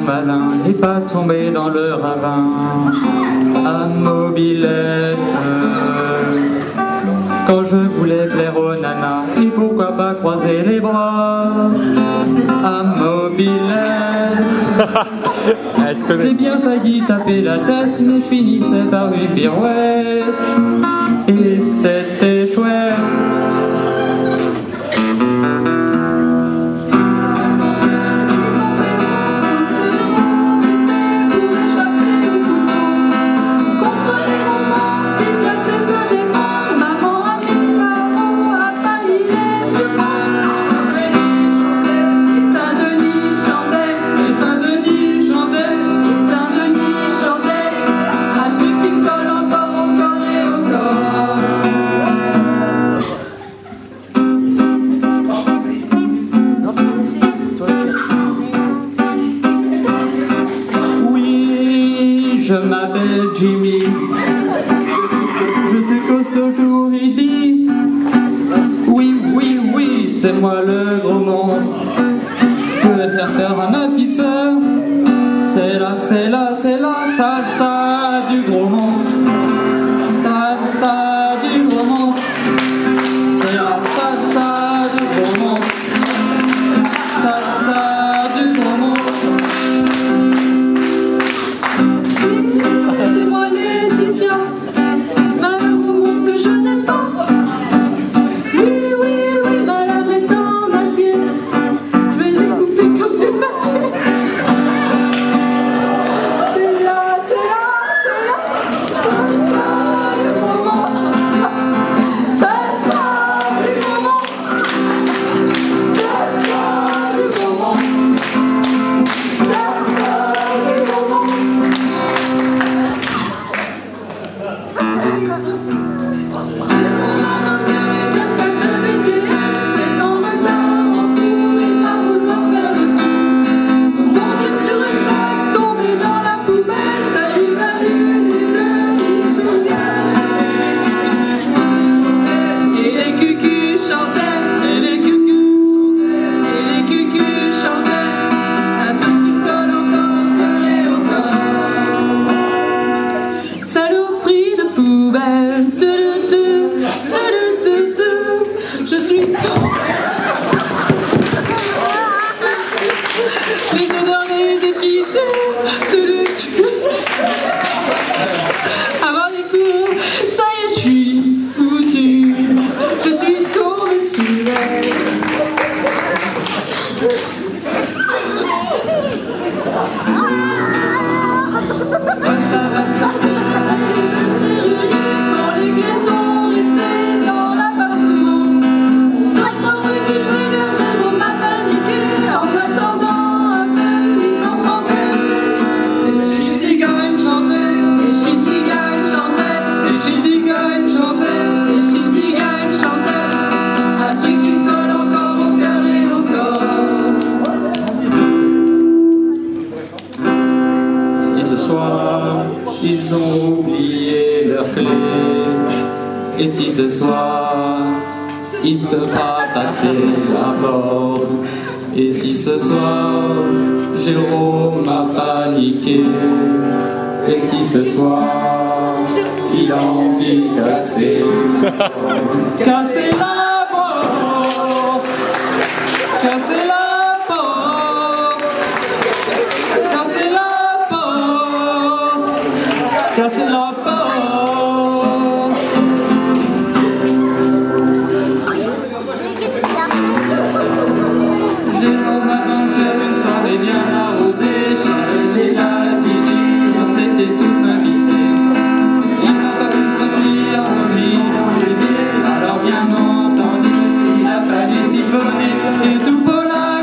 malin et pas tomber dans le ravin. À mobilette, quand je voulais plaire aux nanas, et pourquoi pas croiser les bras. À mobilette, j'ai bien failli taper la tête, mais je finissais par une pirouette, et c'était chouette. Je m'appelle Jimmy, je suis costaud jour et demi. Oui, oui, oui, c'est moi le gros monstre. Je vais faire peur à ma petite sœur. C'est là, c'est là, c'est la salsa du gros monstre. Salsa du gros monstre. C'est la salsa du gros monstre. Salsa du gros monstre. Je suis les odeurs les détrités. Avant les cours, ça y est, je suis foutu. Je suis tombée sous ils ont oublié leur clé. Et si ce soir, il ne peut pas passer la porte. Et si ce soir, Jérôme a paniqué. Et si ce soir, il a envie de casser la porte. Casser la porte. Casser la porte. Casser la porte. Casser la porte. Jérôme a vainqueur une soirée bien arrosée. Chez la DJ, on s'était tous invités. Il n'a pas pu sortir remis dans les villes. Alors bien entendu, il a fallu siphonner et tout Paulin.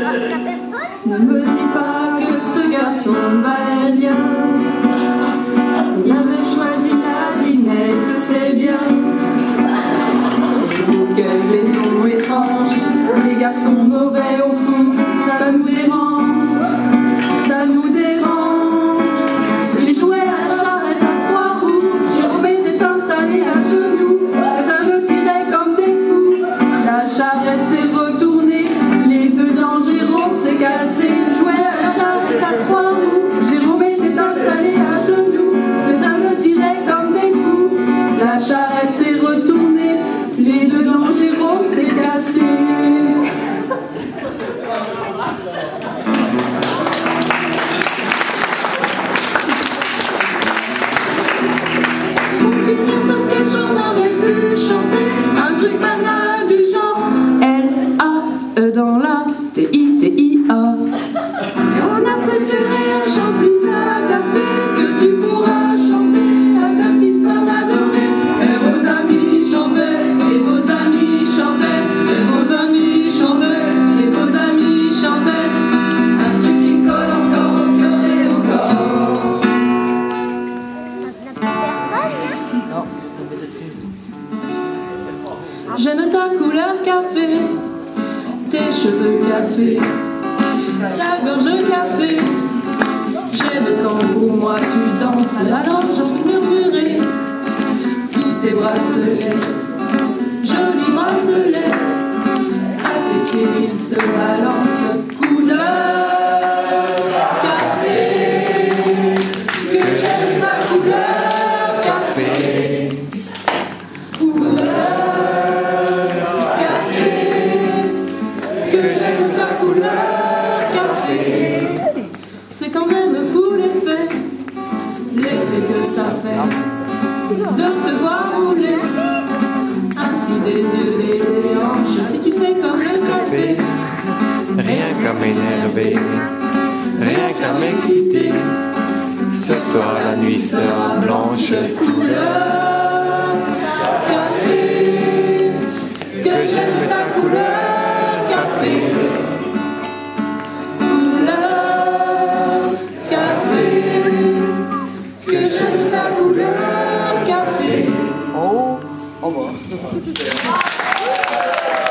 Ne me dis pas que ce garçon valait bien. Il avait choisi la dinette, c'est bien. Oh, quelle maison étrange. Les garçons mauvais au foot, ça nous dérange. Ça nous dérange. Les jouets à la charrette à 3 roues. Jérôme était installé à genoux. Ses frères le tiraient comme des fous. La charrette s'est retournée. Les deux dents, Jérôme s'est cassé. Jouait à la charrette à 3 roues. Jérôme était installé à genoux. Ses frères le tiraient comme des fous. La charrette s'est retournée. Les deux dents, Jérôme s'est cassé. Pour finir ce sketch, on aurait pu chanter un truc banal du genre L-A-E dans la T-I-T-I-A. Mais on a préféré un chant plus adapté que tu pourras chanter à ta petite femme adorée. Et vos amis chantaient, et vos amis chantaient, et vos amis chantaient, et vos amis chantaient. Un truc qui me colle encore au cœur et au corps. J'aime ta couleur café, tes cheveux café, ta gorge café. J'aime quand pour moi tu danses, alors je murmurais tous tes bracelets, jolis bracelets. À tes pieds ils se balancent, couleur café. Que j'aime ta couleur café. C'est quand même fou l'effet que ça fait de te voir rouler ainsi des yeux et des hanches. Si tu fais comme le café, rien qu'à m'énerver, rien qu'à m'exciter. Ce soir la nuit sera blanche, couleur café. Que j'aime ta couleur café. Que j'aime ta couleur café. Oh, au revoir.